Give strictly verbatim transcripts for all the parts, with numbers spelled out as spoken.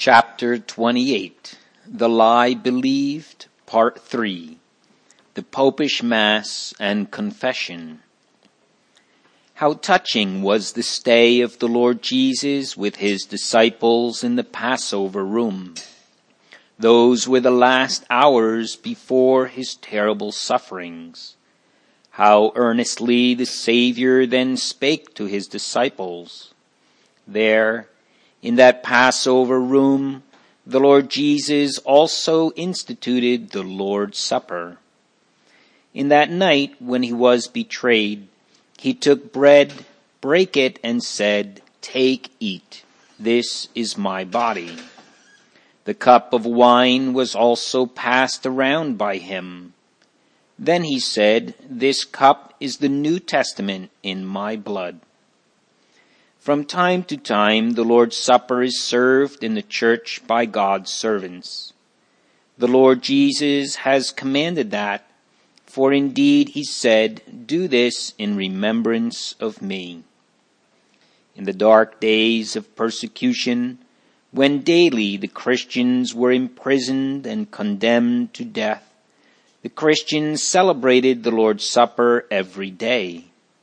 Chapter twenty-eight. The Lie Believed, Part three. The Popish Mass and Confession. How touching was the stay of the Lord Jesus with his disciples in the Passover room. Those were the last hours before his terrible sufferings. How earnestly the Savior then spake to his disciples. There, in that Passover room, the Lord Jesus also instituted the Lord's Supper. In that night when he was betrayed, he took bread, brake it, and said, "Take, eat. This is my body." The cup of wine was also passed around by him. Then he said, "This cup is the New Testament in my blood." From time to time, the Lord's Supper is served in the church by God's servants. The Lord Jesus has commanded that, for indeed he said, "Do this in remembrance of me." In the dark days of persecution, when daily the Christians were imprisoned and condemned to death, the Christians celebrated the Lord's Supper every day.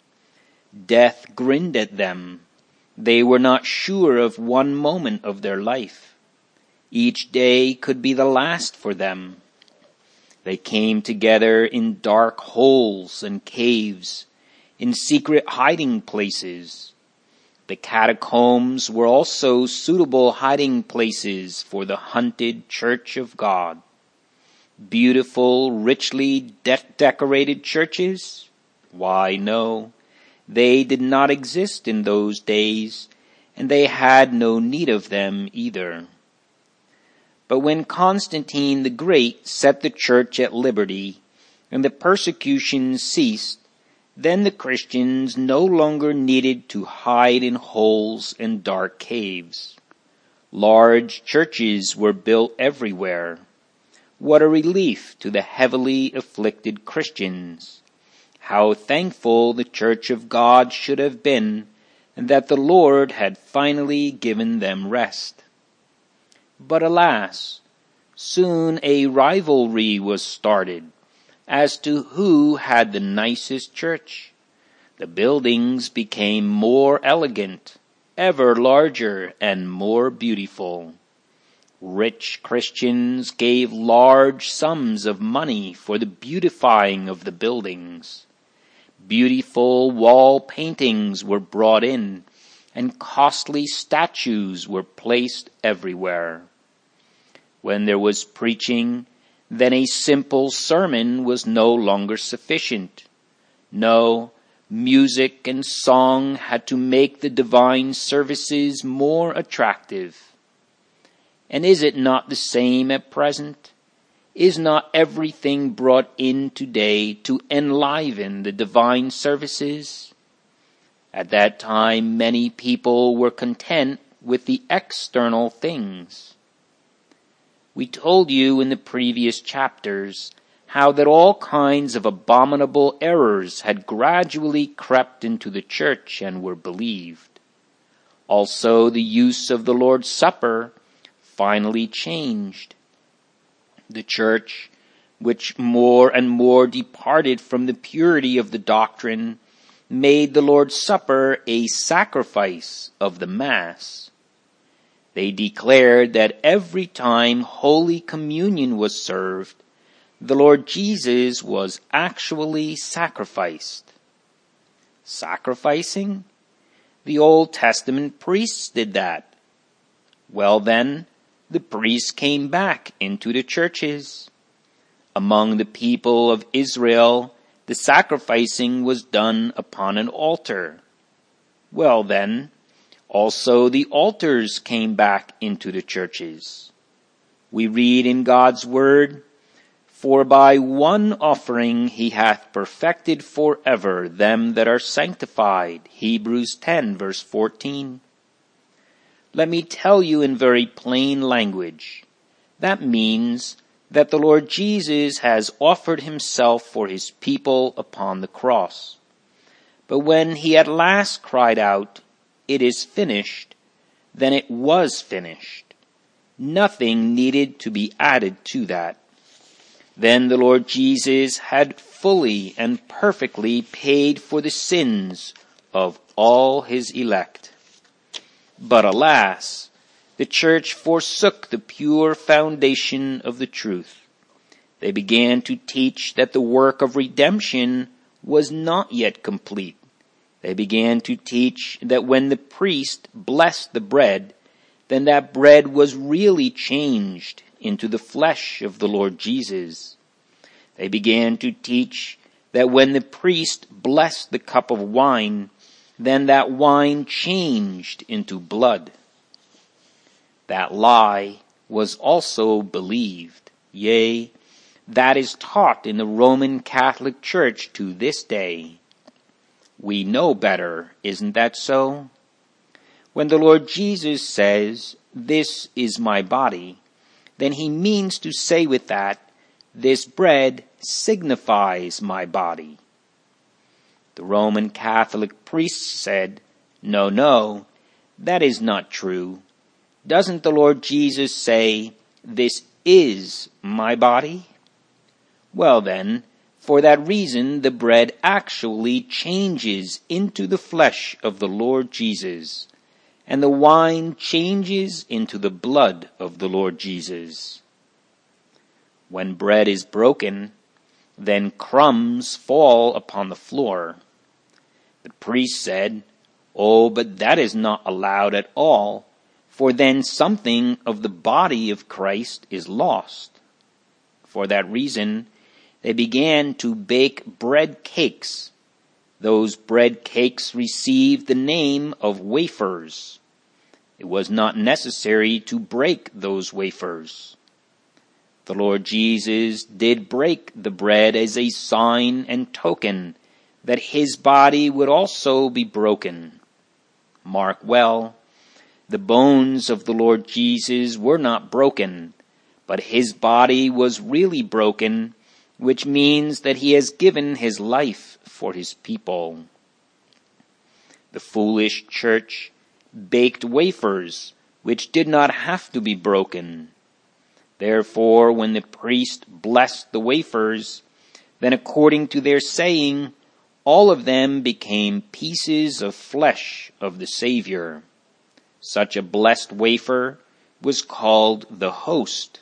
Death grinned at them. They were not sure of one moment of their life. Each day could be the last for them. They came together in dark holes and caves, in secret hiding places. The catacombs were also suitable hiding places for the hunted church of God. Beautiful, richly de- decorated churches? Why, no. They did not exist in those days, and they had no need of them either. But when Constantine the Great set the church at liberty, and the persecution ceased, then the Christians no longer needed to hide in holes and dark caves. Large churches were built everywhere. What a relief to the heavily afflicted Christians! How thankful the Church of God should have been, and that the Lord had finally given them rest. But alas, soon a rivalry was started as to who had the nicest church. The buildings became more elegant, ever larger and more beautiful. Rich Christians gave large sums of money for the beautifying of the buildings. Beautiful wall paintings were brought in, and costly statues were placed everywhere. When there was preaching, then a simple sermon was no longer sufficient. No, music and song had to make the divine services more attractive. And is it not the same at present? Is not everything brought in today to enliven the divine services? At that time, many people were content with the external things. We told you in the previous chapters how that all kinds of abominable errors had gradually crept into the church and were believed. Also, the use of the Lord's Supper finally changed. The church, which more and more departed from the purity of the doctrine, made the Lord's Supper a sacrifice of the Mass. They declared that every time Holy Communion was served, the Lord Jesus was actually sacrificed. Sacrificing? The Old Testament priests did that. Well then, the priests came back into the churches. Among the people of Israel, the sacrificing was done upon an altar. Well then, also the altars came back into the churches. We read in God's word, "For by one offering he hath perfected forever them that are sanctified." Hebrews ten, verse fourteen. Let me tell you in very plain language. That means that the Lord Jesus has offered himself for his people upon the cross. But when he at last cried out, "It is finished," then it was finished. Nothing needed to be added to that. Then the Lord Jesus had fully and perfectly paid for the sins of all his elect. But alas, the church forsook the pure foundation of the truth. They began to teach that the work of redemption was not yet complete. They began to teach that when the priest blessed the bread, then that bread was really changed into the flesh of the Lord Jesus. They began to teach that when the priest blessed the cup of wine, then that wine changed into blood. That lie was also believed. Yea, that is taught in the Roman Catholic Church to this day. We know better, isn't that so? When the Lord Jesus says, "This is my body," then he means to say with that, "This bread signifies my body." The Roman Catholic priests said, "No, no, that is not true. Doesn't the Lord Jesus say, 'This is my body'?" Well then, for that reason the bread actually changes into the flesh of the Lord Jesus, and the wine changes into the blood of the Lord Jesus. When bread is broken, then crumbs fall upon the floor. The priest said, "Oh, but that is not allowed at all, for then something of the body of Christ is lost." For that reason, they began to bake bread cakes. Those bread cakes received the name of wafers. It was not necessary to break those wafers. The Lord Jesus did break the bread as a sign and token that his body would also be broken. Mark well, the bones of the Lord Jesus were not broken, but his body was really broken, which means that he has given his life for his people. The foolish church baked wafers which did not have to be broken. Therefore, when the priest blessed the wafers, then according to their saying, all of them became pieces of flesh of the Savior. Such a blessed wafer was called the host.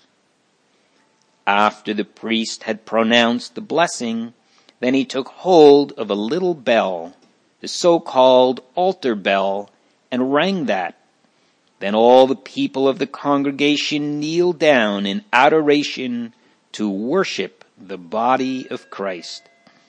After the priest had pronounced the blessing, then he took hold of a little bell, the so-called altar bell, and rang that. Then all the people of the congregation kneeled down in adoration to worship the body of Christ.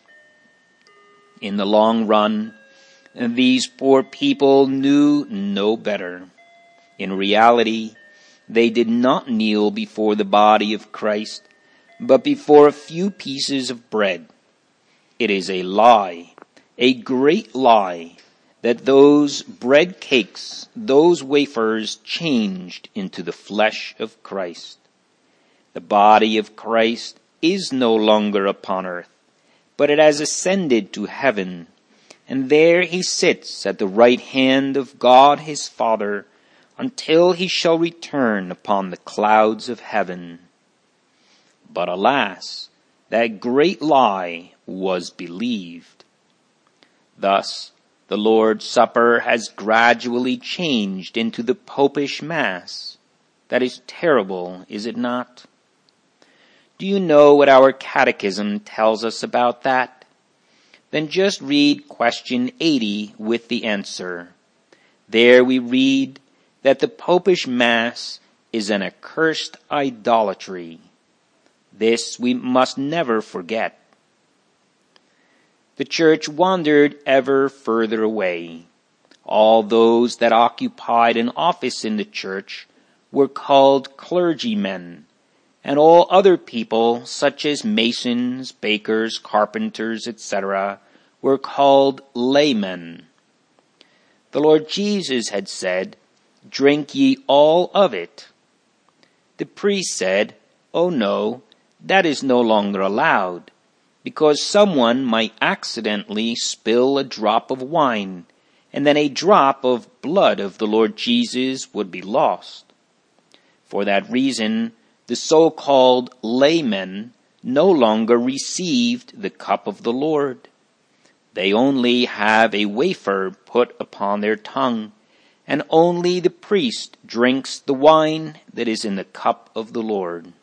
In the long run, these poor people knew no better. In reality, they did not kneel before the body of Christ, but before a few pieces of bread. It is a lie, a great lie, that those bread cakes, those wafers, changed into the flesh of Christ. The body of Christ is no longer upon earth, but it has ascended to heaven, and there he sits at the right hand of God his Father, until he shall return upon the clouds of heaven. But alas, that great lie was believed. Thus, the Lord's Supper has gradually changed into the Popish Mass. That is terrible, is it not? Do you know what our catechism tells us about that? Then just read question eighty with the answer. There we read that the Popish Mass is an accursed idolatry. This we must never forget. The church wandered ever further away. All those that occupied an office in the church were called clergymen, and all other people, such as masons, bakers, carpenters, et cetera, were called laymen. The Lord Jesus had said, "Drink ye all of it." The priest said, "Oh no, that is no longer allowed, because someone might accidentally spill a drop of wine, and then a drop of blood of the Lord Jesus would be lost. For that reason, the so-called laymen no longer received the cup of the Lord. They only have a wafer put upon their tongue, and only the priest drinks the wine that is in the cup of the Lord.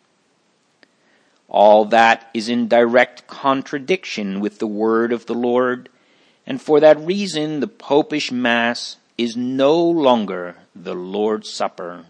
All that is in direct contradiction with the word of the Lord, and for that reason the Popish Mass is no longer the Lord's Supper.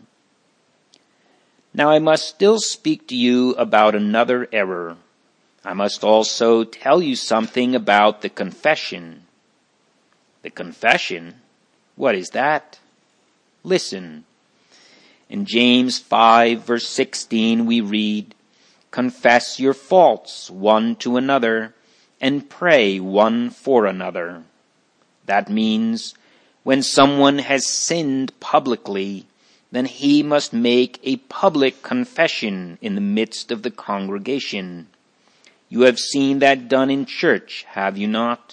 Now I must still speak to you about another error. I must also tell you something about the confession. The confession? What is that? Listen. In James five verse sixteen we read, "Confess your faults one to another, and pray one for another." That means when someone has sinned publicly, then he must make a public confession in the midst of the congregation. You have seen that done in church, have you not?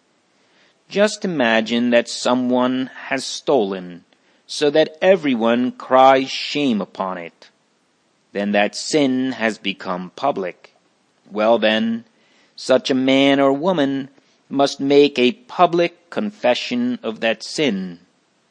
Just imagine that someone has stolen, so that everyone cries shame upon it. Then that sin has become public. Well then, such a man or woman must make a public confession of that sin.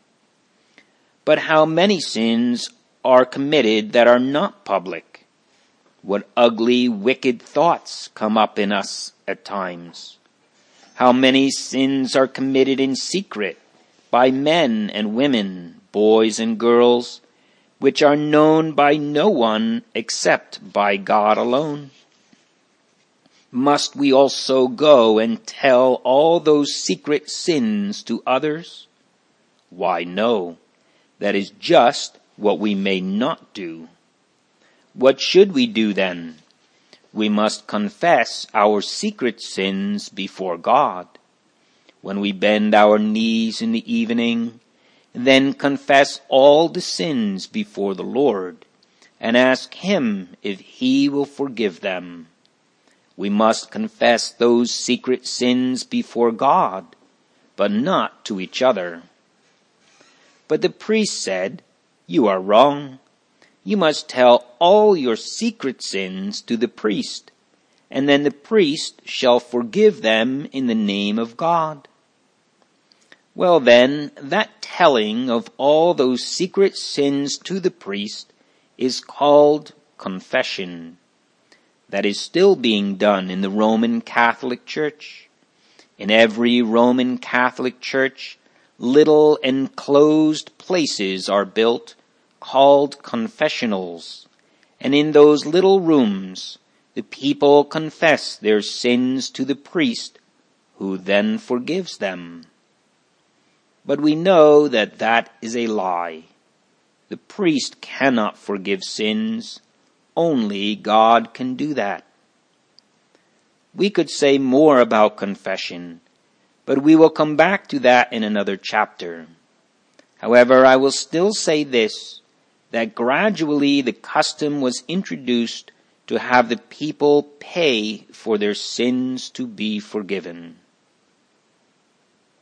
But how many sins are committed that are not public? What ugly, wicked thoughts come up in us at times? How many sins are committed in secret by men and women, boys and girls, which are known by no one except by God alone? Must we also go and tell all those secret sins to others? Why, no. That is just what we may not do. What should we do then? We must confess our secret sins before God. When we bend our knees in the evening, then confess all the sins before the Lord, and ask Him if He will forgive them. We must confess those secret sins before God, but not to each other. But the priest said, "You are wrong. You must tell all your secret sins to the priest, and then the priest shall forgive them in the name of God." Well then, that telling of all those secret sins to the priest is called confession. That is still being done in the Roman Catholic Church. In every Roman Catholic church, little enclosed places are built called confessionals, and in those little rooms the people confess their sins to the priest, who then forgives them. But we know that that is a lie. The priest cannot forgive sins. Only God can do that. We could say more about confession, but we will come back to that in another chapter. However, I will still say this, that gradually the custom was introduced to have the people pay for their sins to be forgiven.